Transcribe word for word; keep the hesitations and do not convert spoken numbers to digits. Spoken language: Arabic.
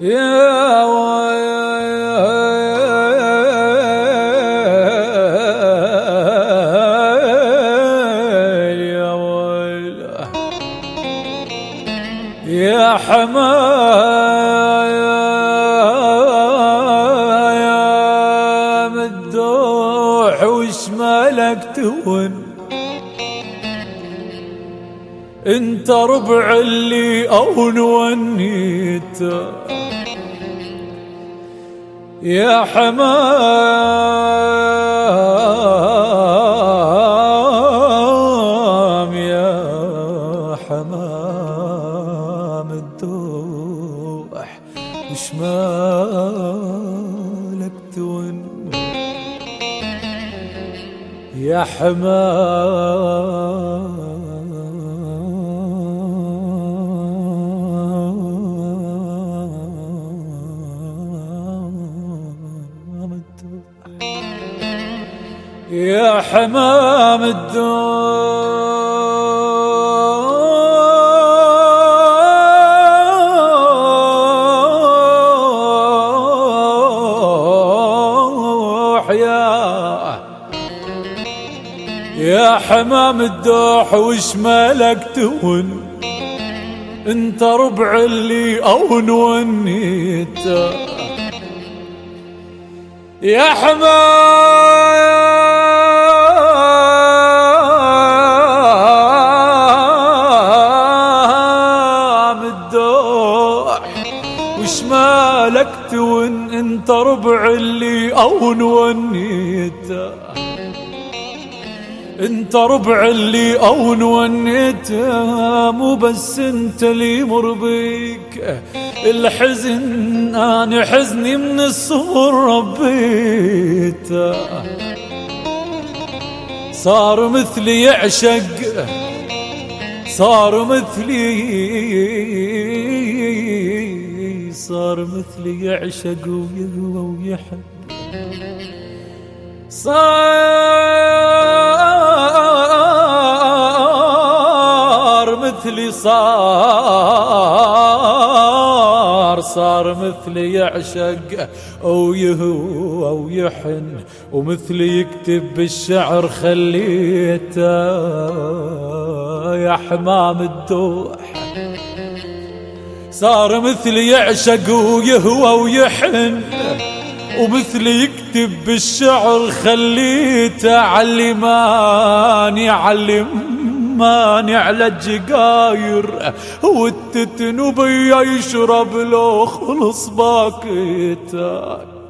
يا ويل يا ويل يا حمايا مدوح وش مالك تون انت ربع اللي اون ونيته يا حمام يا حمام الدوح وش مالك تون يا حمام يا حمام الدوح يا يا حمام الدوح وش مالك تون انت ربع اللي اون ونيته يا حمام الدوح وش مالك تون انت ربع اللي اون ونيته انت ربع اللي اون ونيته مو بس انت اللي يمر بيك الحزن انا حزني من الصغر ربيته صار مثلي يعشق صار مثلي صار مثلي يعشق ويهوى ويحب صار مثلي صار صار مثلي يعشق أو يهوى ويحن ومثلي يكتب بالشعر خليته يا حمام الدوح صار مثلي يعشق ويهوى ويحن ومثلي يكتب بالشعر خليته علماني علماني على الجقاير والتتن وبيا يشرب لو خلص باكيته